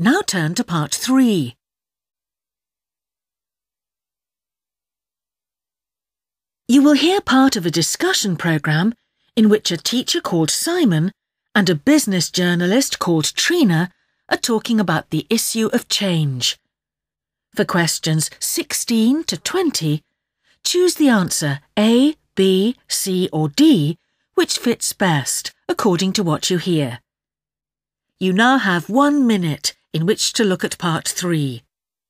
Now turn to part 3. You will hear part of a discussion programme in which a teacher called Simon and a business journalist called Trina are talking about the issue of change. For questions 16 to 20, choose the answer A, B, C or D, which fits best according to what you hear. You now have 1 minute in which to look at part 3.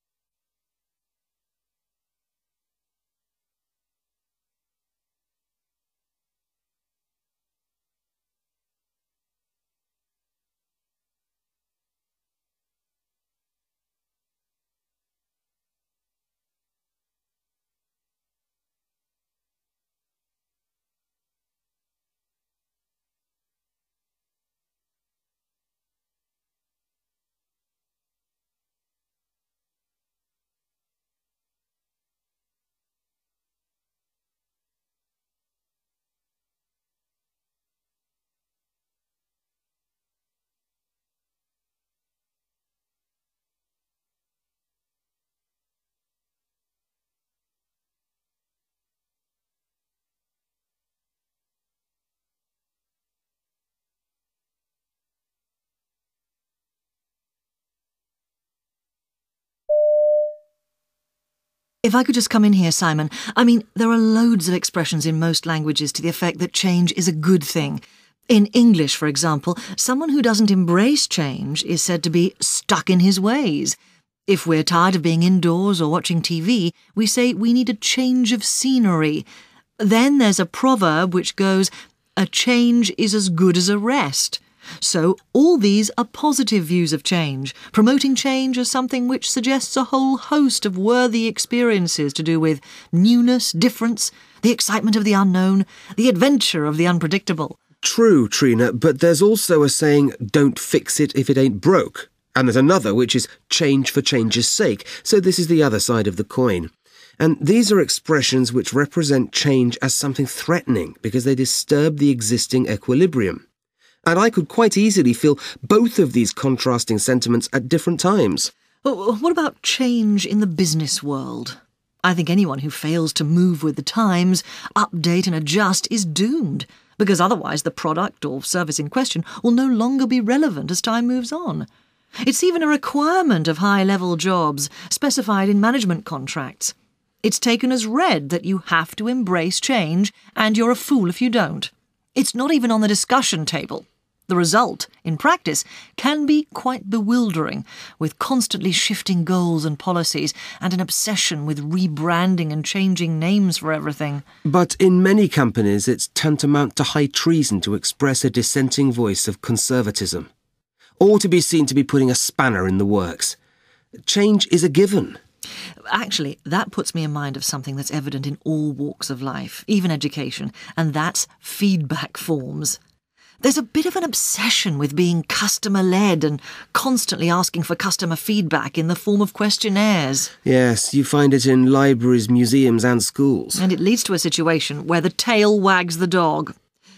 If I could just come in here, Simon. There are loads of expressions in most languages to the effect that change is a good thing. In English, for example, someone who doesn't embrace change is said to be stuck in his ways. If we're tired of being indoors or watching TV, we say we need a change of scenery. Then there's a proverb which goes, "A change is as good as a rest." So all these are positive views of change, promoting change as something which suggests a whole host of worthy experiences to do with newness, difference, the excitement of the unknown, the adventure of the unpredictable. True, Trina, but there's also a saying, don't fix it if it ain't broke. And there's another which is change for change's sake, so this is the other side of the coin. And these are expressions which represent change as something threatening because they disturb the existing equilibrium. And I could quite easily feel both of these contrasting sentiments at different times. What about change in the business world? I think anyone who fails to move with the times, update and adjust is doomed, because otherwise the product or service in question will no longer be relevant as time moves on. It's even a requirement of high-level jobs specified in management contracts. It's taken as read that you have to embrace change, and you're a fool if you don't. It's not even on the discussion table. The result, in practice, can be quite bewildering, with constantly shifting goals and policies and an obsession with rebranding and changing names for everything. But in many companies, it's tantamount to high treason to express a dissenting voice of conservatism, or to be seen to be putting a spanner in the works. Change is a given. Actually, that puts me in mind of something that's evident in all walks of life, even education, and that's feedback forms. There's a bit of an obsession with being customer-led and constantly asking for customer feedback in the form of questionnaires. Yes, you find it in libraries, museums and schools. And it leads to a situation where the tail wags the dog.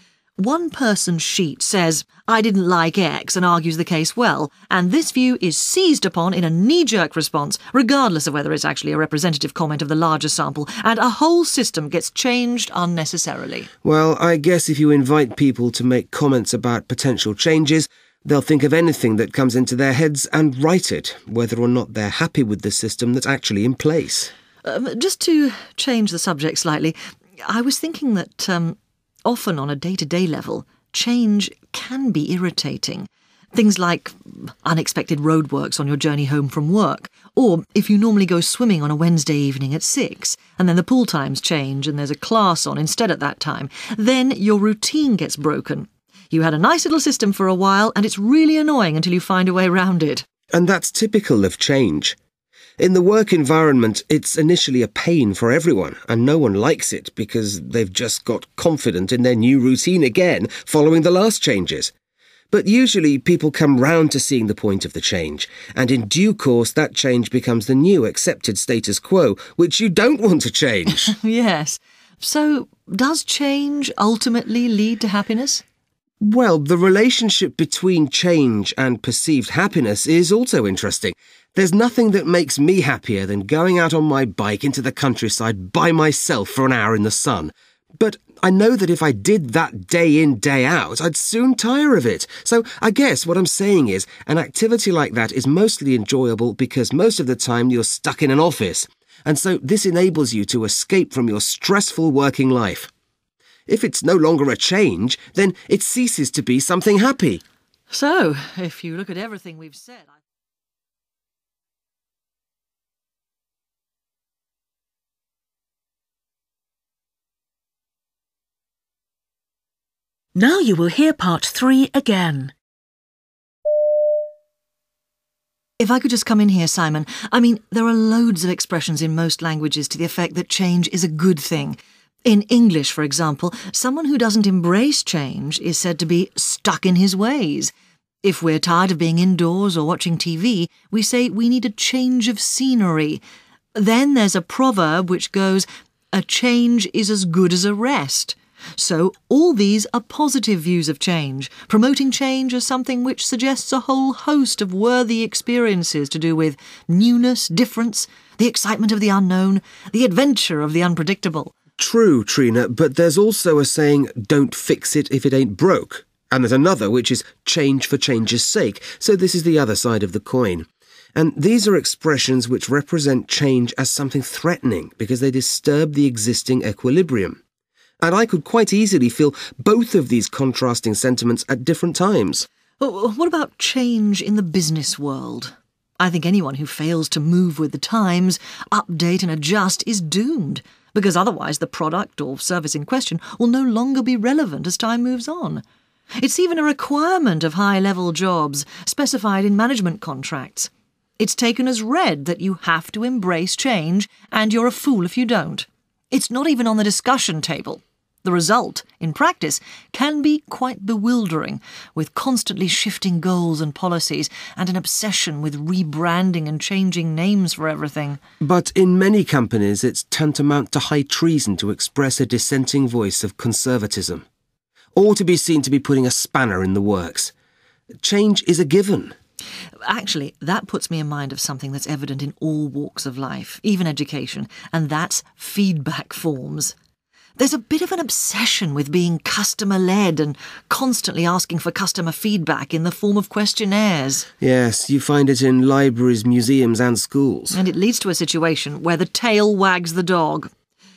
One person's sheet says, "I didn't like X," and argues the case well, and this view is seized upon in a knee-jerk response, regardless of whether it's actually a representative comment of the larger sample, and a whole system gets changed unnecessarily. Well, I guess if you invite people to make comments about potential changes, they'll think of anything that comes into their heads and write it, whether or not they're happy with the system that's actually in place. Just to change the subject slightly, I was thinking that often on a day-to-day level, change can be irritating. Things like unexpected roadworks on your journey home from work, or if you normally go swimming on a Wednesday evening at 6, and then the pool times change and there's a class on instead at that time, then your routine gets broken. You had a nice little system for a while, and it's really annoying until you find a way around it. And that's typical of change. In the work environment, it's initially a pain for everyone, and no one likes it because they've just got confident in their new routine again following the last changes. But usually people come round to seeing the point of the change, and in due course that change becomes the new accepted status quo, which you don't want to change. Yes. So, does change ultimately lead to happiness? Well, the relationship between change and perceived happiness is also interesting. There's nothing that makes me happier than going out on my bike into the countryside by myself for an hour in the sun. But I know that if I did that day in, day out, I'd soon tire of it. So I guess what I'm saying is an activity like that is mostly enjoyable because most of the time you're stuck in an office. And so this enables you to escape from your stressful working life. If it's no longer a change, then it ceases to be something happy. So, if you look at everything we've said... Now you will hear part 3 again. If I could just come in here, Simon. I mean, there are loads of expressions in most languages to the effect that change is a good thing. In English, for example, someone who doesn't embrace change is said to be stuck in his ways. If we're tired of being indoors or watching TV, we say we need a change of scenery. Then there's a proverb which goes, "A change is as good as a rest." So all these are positive views of change, promoting change as something which suggests a whole host of worthy experiences to do with newness, difference, the excitement of the unknown, the adventure of the unpredictable. True, Trina, but there's also a saying, don't fix it if it ain't broke. And there's another which is change for change's sake, so this is the other side of the coin. And these are expressions which represent change as something threatening because they disturb the existing equilibrium. And I could quite easily feel both of these contrasting sentiments at different times. What about change in the business world? I think anyone who fails to move with the times, update and adjust is doomed, because otherwise the product or service in question will no longer be relevant as time moves on. It's even a requirement of high-level jobs, specified in management contracts. It's taken as read that you have to embrace change, and you're a fool if you don't. It's not even on the discussion table. The result, in practice, can be quite bewildering, with constantly shifting goals and policies, and an obsession with rebranding and changing names for everything. But in many companies, it's tantamount to high treason to express a dissenting voice of conservatism, or to be seen to be putting a spanner in the works. Change is a given. Actually, that puts me in mind of something that's evident in all walks of life, even education, and that's feedback forms. There's a bit of an obsession with being customer-led and constantly asking for customer feedback in the form of questionnaires. Yes, you find it in libraries, museums and schools. And it leads to a situation where the tail wags the dog.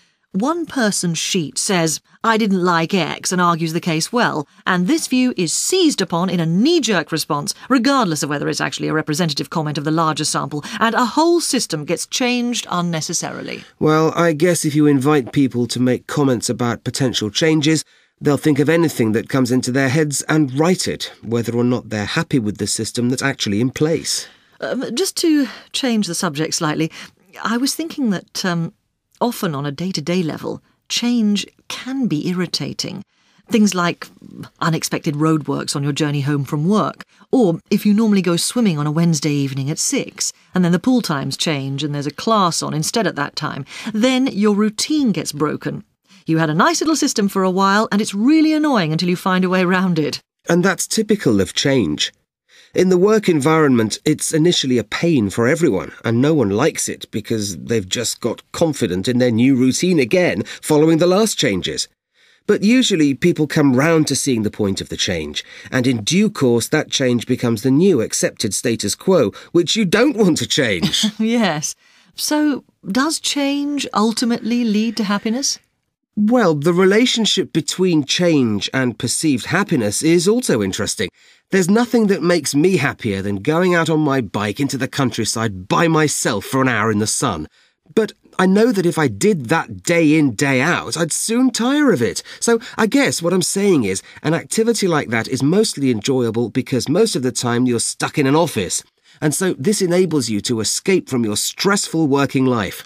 One person's sheet says, "I didn't like X," and argues the case well, and this view is seized upon in a knee-jerk response, regardless of whether it's actually a representative comment of the larger sample, and a whole system gets changed unnecessarily. Well, I guess if you invite people to make comments about potential changes, they'll think of anything that comes into their heads and write it, whether or not they're happy with the system that's actually in place. Just to change the subject slightly, I was thinking that... often on a day-to-day level, change can be irritating. Things like unexpected roadworks on your journey home from work, or if you normally go swimming on a Wednesday evening at 6, and then the pool times change and there's a class on instead at that time, then your routine gets broken. You had a nice little system for a while, and it's really annoying until you find a way around it. And that's typical of change. In the work environment, it's initially a pain for everyone, and no one likes it because they've just got confident in their new routine again following the last changes. But usually people come round to seeing the point of the change, and in due course that change becomes the new accepted status quo, which you don't want to change. Yes. So, does change ultimately lead to happiness? Well, the relationship between change and perceived happiness is also interesting. There's nothing that makes me happier than going out on my bike into the countryside by myself for an hour in the sun. But I know that if I did that day in, day out, I'd soon tire of it. So I guess what I'm saying is an activity like that is mostly enjoyable because most of the time you're stuck in an office. And so this enables you to escape from your stressful working life.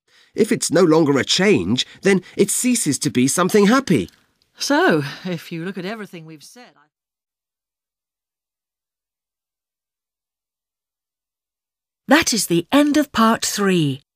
If it's no longer a change, then it ceases to be something happy. So, if you look at everything we've said... That is the end of part 3.